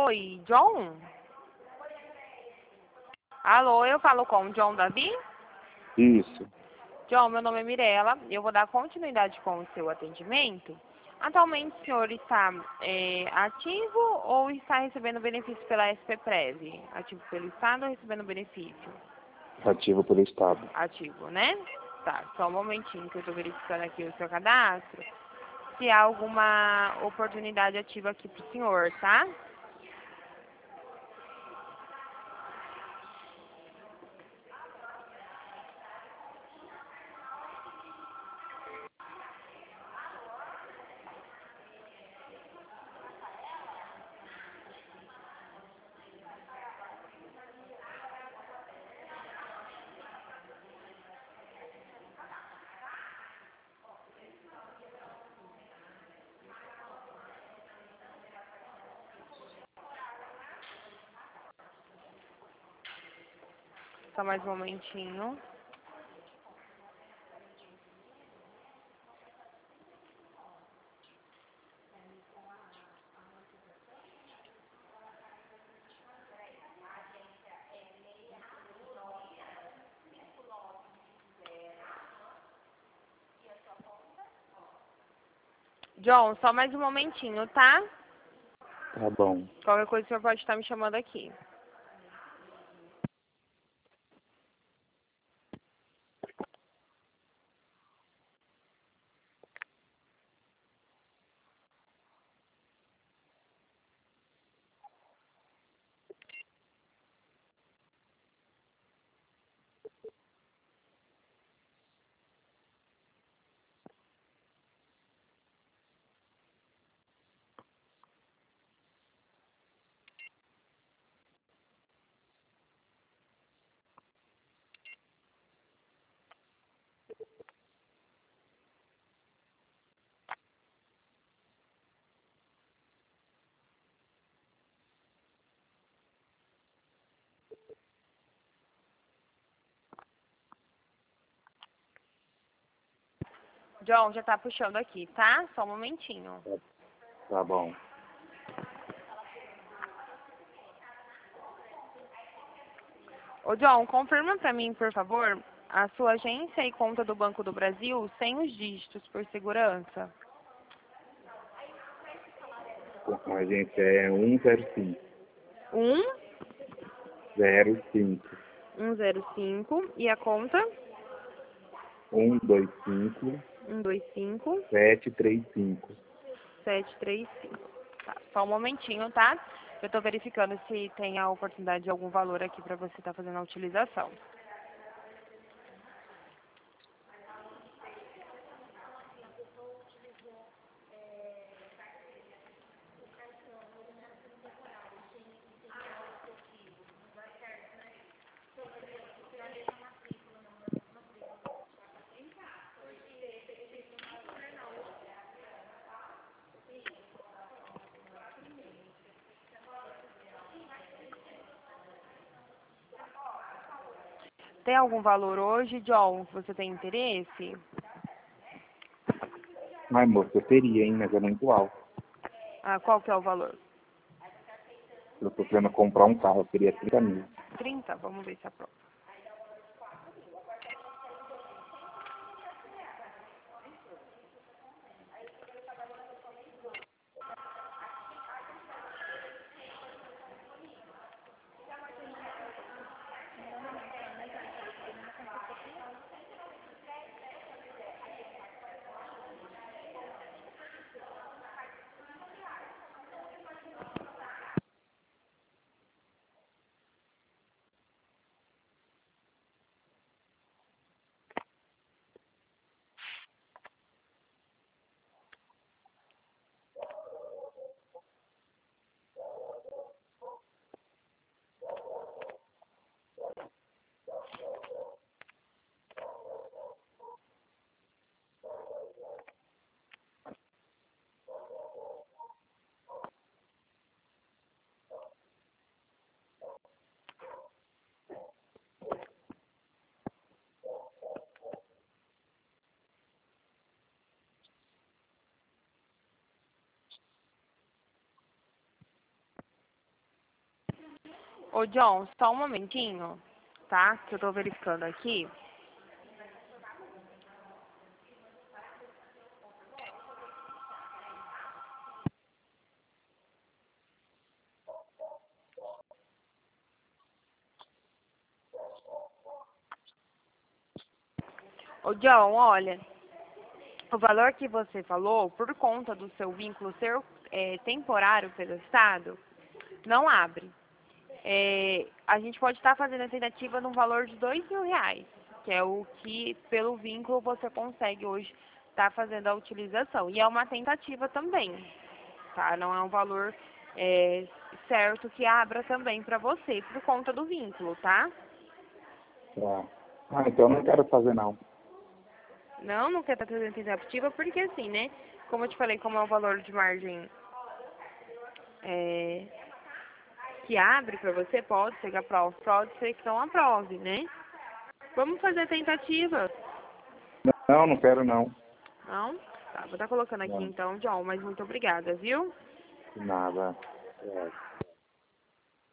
Oi, John? Alô, eu falo com o John Davi? Isso. John, meu nome é Mirella, eu vou dar continuidade com o seu atendimento. Atualmente o senhor está ativo ou está recebendo benefício pela SPPREV? Ativo pelo Estado ou recebendo benefício? Ativo pelo Estado. Ativo, né? Tá, só um momentinho que eu estou verificando aqui o seu cadastro. Se há alguma oportunidade ativa aqui para o senhor, tá? Só mais um momentinho. John, só mais um momentinho, tá? Tá bom. Qualquer coisa o senhor pode estar me chamando aqui. John, já tá puxando aqui, tá? Só um momentinho. Tá bom. Ô, John, confirma pra mim, por favor, a sua agência e conta do Banco do Brasil sem os dígitos, por segurança. A agência é 105. 05. 105 e a conta 125 125 735. 735. Tá, só um momentinho, tá? Eu tô verificando se tem a oportunidade de algum valor aqui pra você estar fazendo a utilização. Tem algum valor hoje, John, que você tem interesse? Mas, moço, eu teria, hein? Mas é muito alto. Ah, qual que é o valor? Eu tô querendo comprar um carro, eu queria 30 mil. 30? Vamos ver se aprova. Ô, John, só um momentinho, tá? Que eu tô verificando aqui. Ô, John, olha, o valor que você falou, por conta do seu vínculo ser temporário pelo Estado, não abre. A gente pode estar fazendo a tentativa no valor de R$ 2.000, que é o que, pelo vínculo, você consegue hoje estar fazendo a utilização. E é uma tentativa também, tá? Não é um valor certo que abra também para você, por conta do vínculo, tá? Tá. Ah, então eu não quero fazer não. Não quer estar fazendo tentativa, porque assim, né? Como eu te falei, como é um valor de margem que abre para você, pode ser que aprove, pode ser que não aprove, né? Vamos fazer a tentativa. Não, não quero não. Não? Tá, vou estar colocando aqui Não, então, John, mas muito obrigada, viu? nada. É.